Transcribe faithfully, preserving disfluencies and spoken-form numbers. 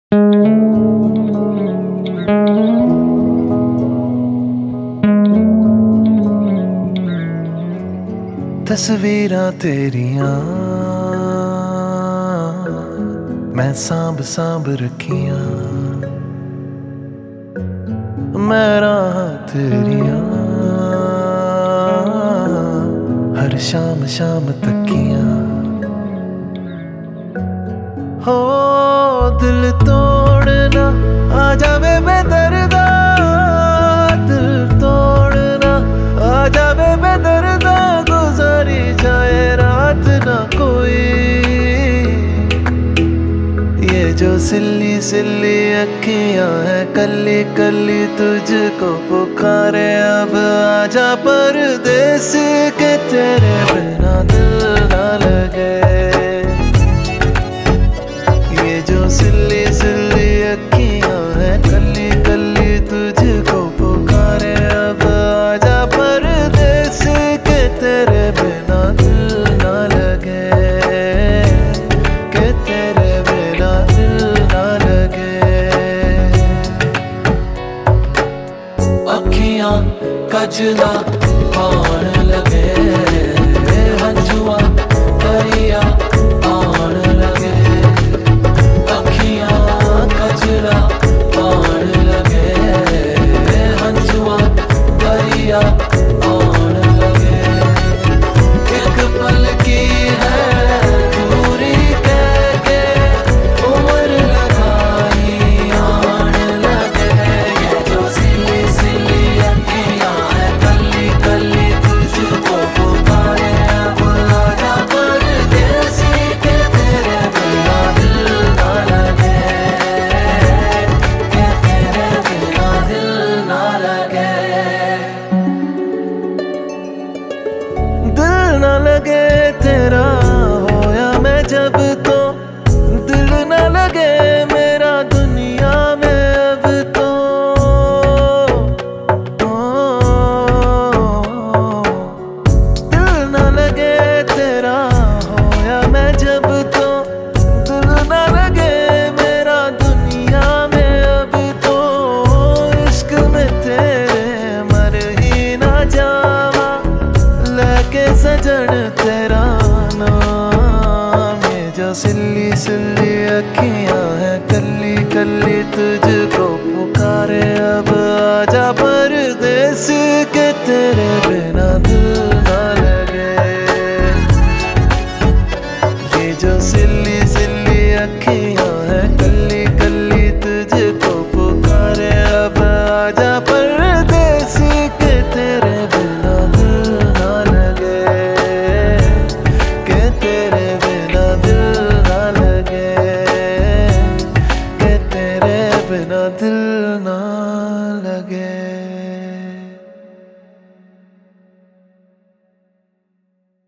तस्वीरां तेरियां मैं सांभ सांभ रखियां, मैं राह तेरियां हर शाम शाम तकियां। हो दिल तोड़ना आ जावे बेदर्दा, दिल तोड़ना आ जावे बेदर्दा, गुजारी जाए रात ना कोई। ये जो सिल्ली सिल्ली अखियां है कली कली तुझको पुकारे, अब आजा परदेस के तेरे बिना दिल ना लगे। ये जो सिल्ली सिल्ली अखियां है कली कली तुझको पुकारे, अब आजा परदेस के तेरे बिना दिल ना लगे, के तेरे बिना दिल ना लगे। अखियां कजला पान लगे, हंजुआ दरिया आन लगे। अखियां कजला पान लगे, हंजुआ दरिया आन लगे। एक पल की है दूरी कह के उम्र लगाई आन लगे। ये जो सिली सिली अखियां है कली कली तुझको पुकारे, अब आजा परदेसी के तेरे बिना दिल ना लगे, के तेरे बिना दिल ना लगे। दिल ना लगे तेरा होया मैं जब तो, दिल ना लगे मेरा दुनिया में अब तो। दिल ना लगे तेरा होया मैं जब तो, दिल ना लगे मेरा दुनिया में अब तो। इश्क में तेरे मर ही ना जावा, लेके सजन तेरा नाम। ये जो सिल्ली सिल्ली अखियां है कली कली तुझ